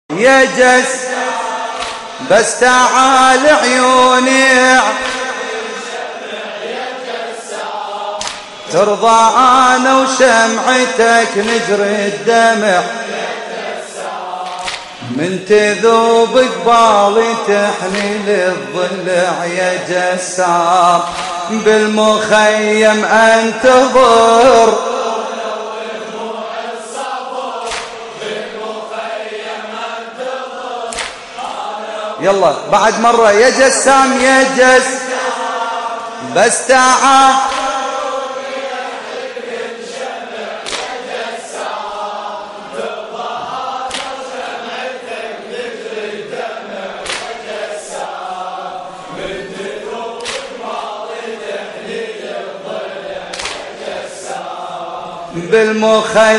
يا جس بس تعال عيوني ترضى انا وشمعتك نجري الدمع من تذوب قبالي تحني للضلع يا جسام بالمخيم انتظر يلا بعد مرة يا جسام يا جس بس تعال بالمخيم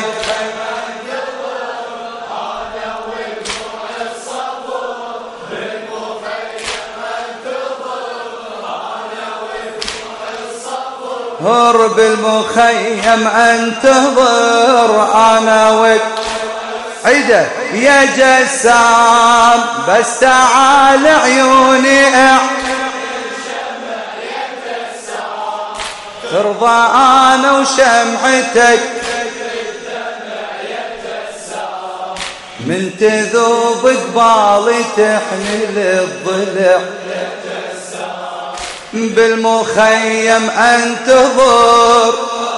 هرب المخيم انتظر انا وك عيده يا جسام بس تعال عيوني ترضى انا وشمعتك من تذوب قبالي تحمل الضلع بالمخيم انتظر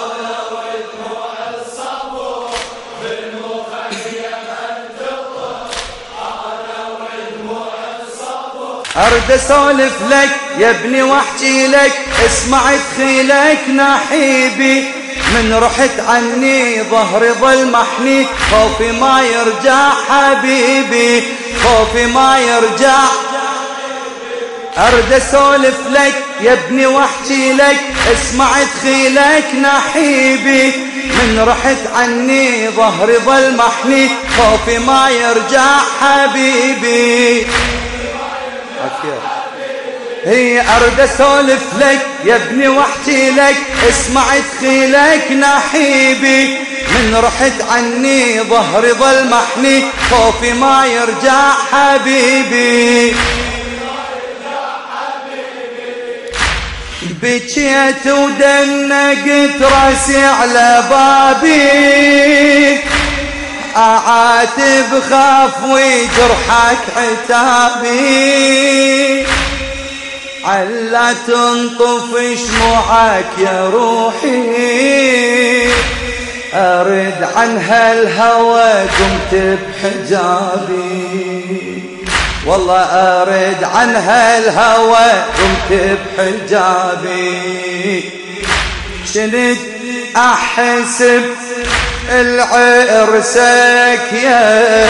ارد اسولف لك يا ابني واحكي لك اسمع دخيلك نحيبي من رحت عني ظهري ظل محني خوفي ما يرجع حبيبي خوفي ما يرجع ارد اسولف لك يا ابني واحكي لك اسمع دخيلك نحيبي من رحت عني ظهري ظل محني خوفي ما يرجع حبيبي هي ارد اسولف لك يا ابني واحكي لك اسمع دخيلك نحيبي من رحت عني ظهري ظل محني خوفي ما يرجع حبيبي بكيت ودنقت راسي على بابي اعاتب خاف وجرحك عتابي علا تنطف شموعك يا روحي ارد عن هالهوى قمت بحجابي والله ارد عن هالهوى قمت بحجابي شنت احسب العرسك يا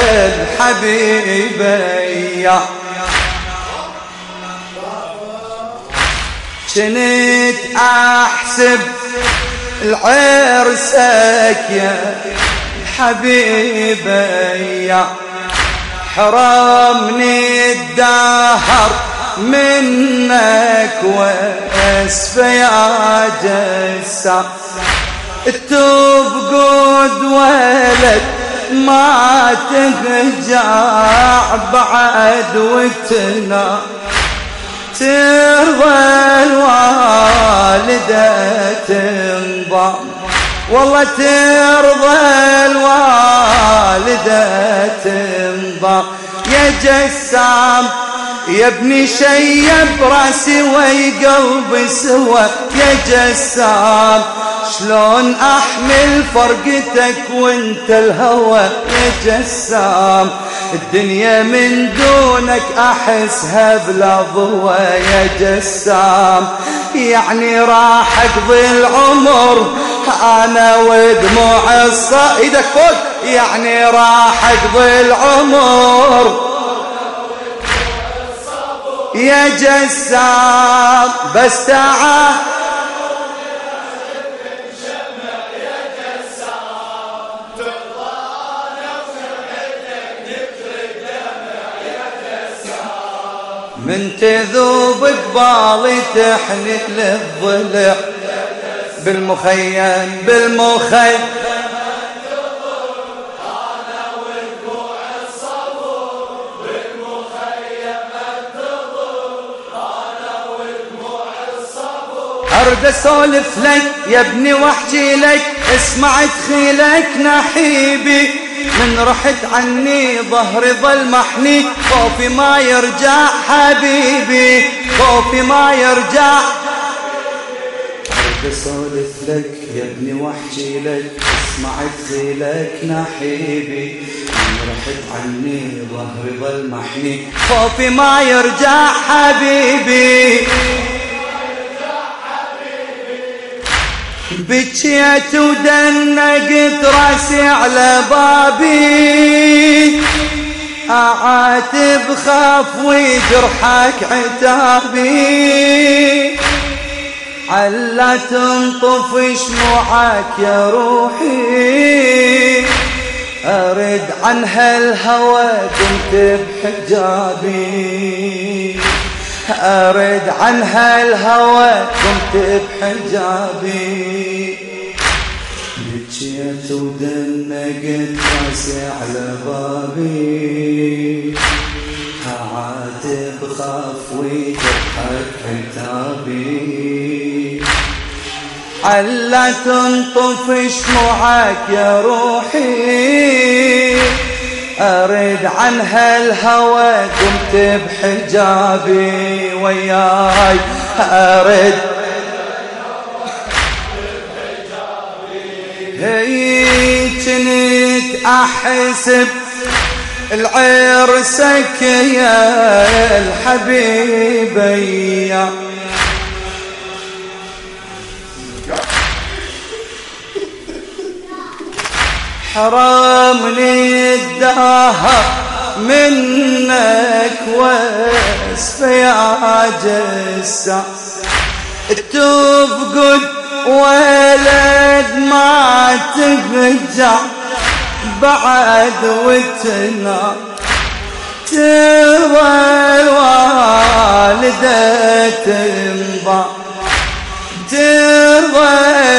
الحبيبي شنت احسب العرسك يا حبيبي حرمني الدهر منك واسفة يا جسام تبقد ولد ما ترجع بعد وتنا ترضى الوالدة تنضم والله ترضى الوالدة تنضم يا جسام يا ابني شيب راسي وقلبي سوا يا جسام شلون احمل فرقتك وانت الهوى يا جسام الدنيا من دونك احسها بلا ضوى يا جسام يعني راح اقضي العمر انا ودموع ايدك فوق يعني راح اقضي العمر يا جسام بس تعال من تذوب قبالي تحني للضلع بالمخيم بالمخيم ارد اسولف لك يا ابني واحكي لك، اسمع دخيلك نحيبي، من رحت عني ظهري ظل محني، خوفي ما يرجع حبيبي، خوفي ما يرجع. ارد اسولف لك يا ابني واحكي لك، اسمع دخيلك نحيبي، من رحت عني ظهري ظل محني، خوفي ما يرجع حبيبي. بكيت ودنقت راسي على بابي، أعاتب خاف وجرحك عتابي، علا تنطف شموعك يا روحي، أرد عن هالهوى كنت بحجابي، أرد عن هالهوى كنت بحجابي. بكيت ودنقت راسي على بابي، أعاتب خاف وجرحك عتابي، علا تنطف شموعك يا روحي، أرد عن هالهوى كنت بحجابي، وياي أرد هي كنت أحسب العرسك يا الحبيبي، حرمني الدهر منك واسف يا جسا، تفقد ولد ما ترجع بعد وتنا، ترى الوالدة تنضع، ترضى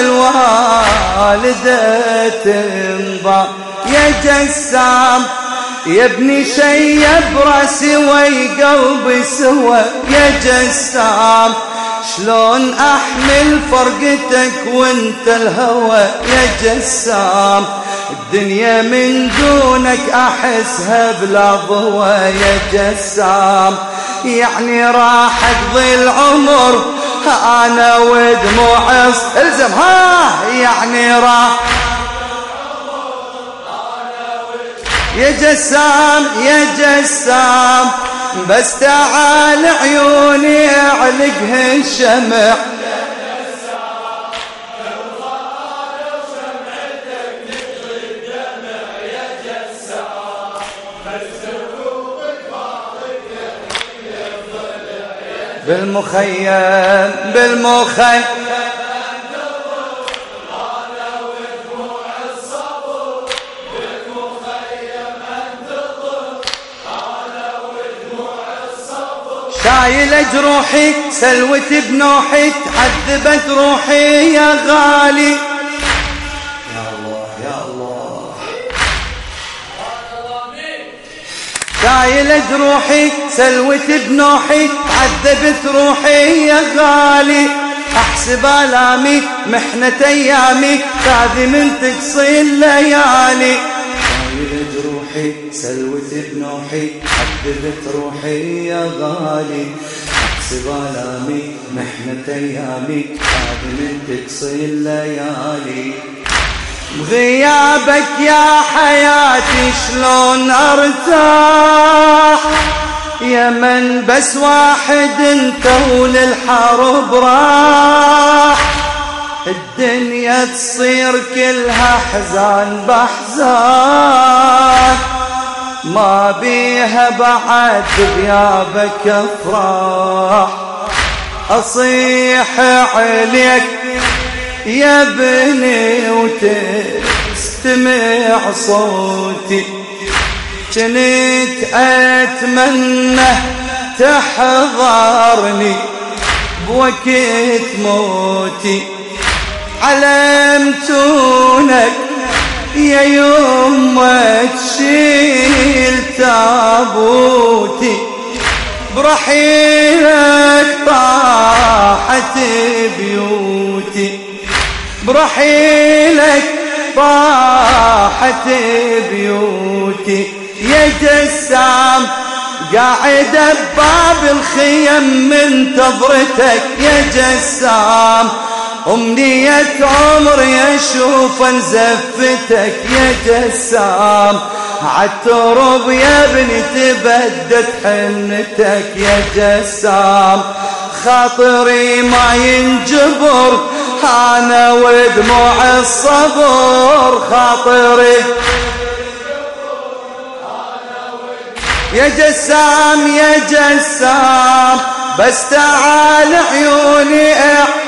الوالدة تنضع، يا جسام يا ابني شيب راسي وقلبي سوى، يا جسام شلون احمل فرقتك وانت الهوى، يا جسام الدنيا من دونك احسها بلا ضوى، يا جسام يعني راح اقضي العمر انا ودموع الزم، ها يعني راح يا جسام يا جسام، بس تعال عيوني اعلقها الشمع، بالمخيم بالمخيم شايل جروحي سلوت بنوحي، تعذبت روحي يا غالي، يا الله يا الله، شايل جروحي سلوت بنوحي، تعذبت روحي يا غالي، احسب الامي محنة ايامي، هذه من تقصي الليالي، شايل جروحي سلوت بنوحي، عذبت روحي يا غالي، احسب الامي محنة ايامي، هذه من تقصي الليالي، بغيابك يا حياتي شلون ارتاح، يا من بس واحد انت وللحرب راح، الدنيا تصير كلها حزان بحزان، ما بيها بعد بغيابك افراح، اصيح عليك يا ابني وتستمع صوتي، كنت اتمنى تحضرني بوقت موتي، علمتونك يا يما تشيل تابوتي، برحيلك طاحت بيوتي، برحيلك طاحت بيوتي يا جسام، قاعد بباب الخيم منتظرتك يا جسام، أمنية عمري أشوف زفتك يا جسام، عالترب يا ابني تبدت حنتك يا جسام، خاطري ما ينجبر أنا ودموع الصبر، خاطري يا جسام يا جسام، بس تعال عيوني